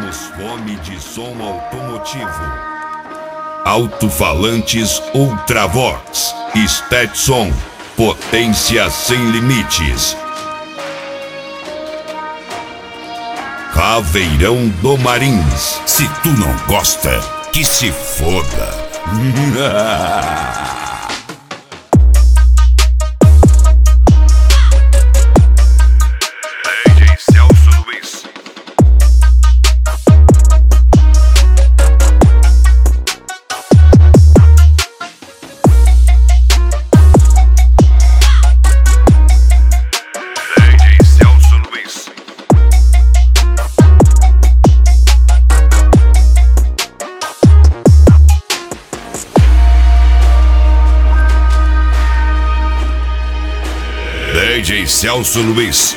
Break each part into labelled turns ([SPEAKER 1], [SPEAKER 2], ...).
[SPEAKER 1] Temos fome de som automotivo. Alto-falantes Ultravox, Stetson, potência sem limites. Caveirão do Marins.
[SPEAKER 2] Se tu não gosta, que se foda.
[SPEAKER 1] DJ Celso Luiz. DJ Celso Luiz. DJ Celso Luiz.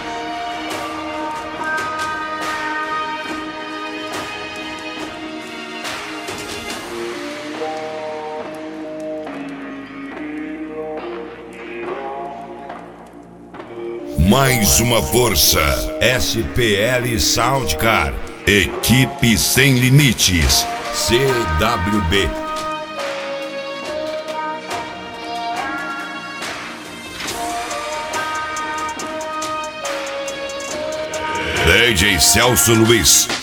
[SPEAKER 1] Mais uma força. SPL Soundcar. Equipe Sem Limites. CWB. DJ Celso Luiz.